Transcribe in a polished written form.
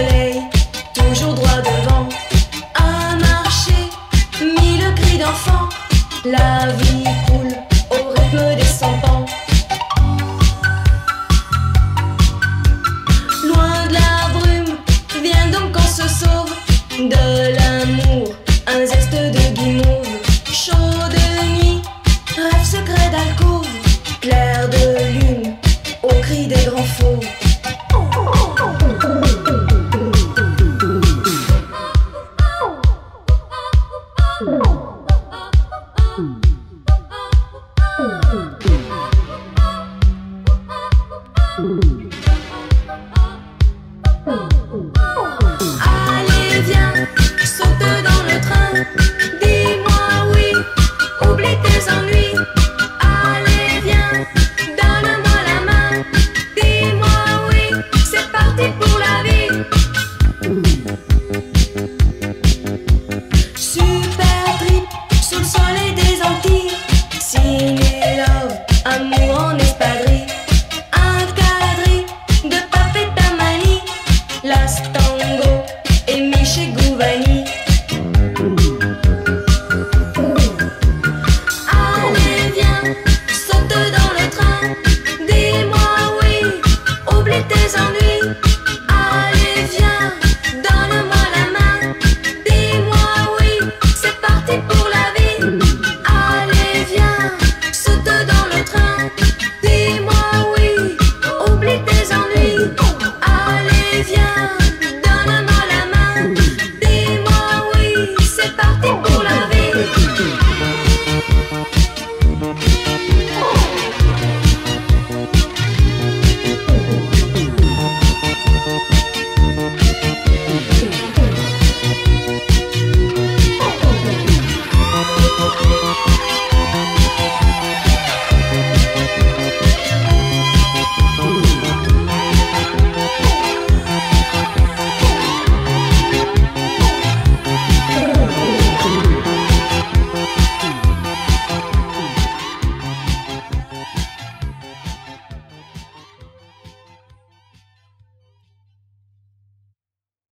soleil, toujours droit devant. À marcher, mille cris d'enfants. La vie coule au rythme des 100 pans. Loin de la brume, viens donc qu'on se sauve. De l'amour, un zeste de guimauve. Chaud de nuit, rêve secret d'alcôve. Clair de lune, au cri des grands fauves. Allez viens, saute dans le train. Dis-moi oui, oublie tes ennuis. Allez viens, donne-moi la main. Dis-moi oui, c'est parti pour la vie. Super trip, sous le soleil des Antilles. Ciné love, amour en espadrille. Un quadrille de Papé Tamani. Las Tango et Miché Gouvani. Allez viens, saute dans le train. Dis-moi oui, oublie tes ennuis. Allez viens, donne-moi la main. Dis-moi oui, c'est parti pour la vie. Allez viens, saute dans le train. Dis-moi oui, oublie tes ennuis. Allez viens.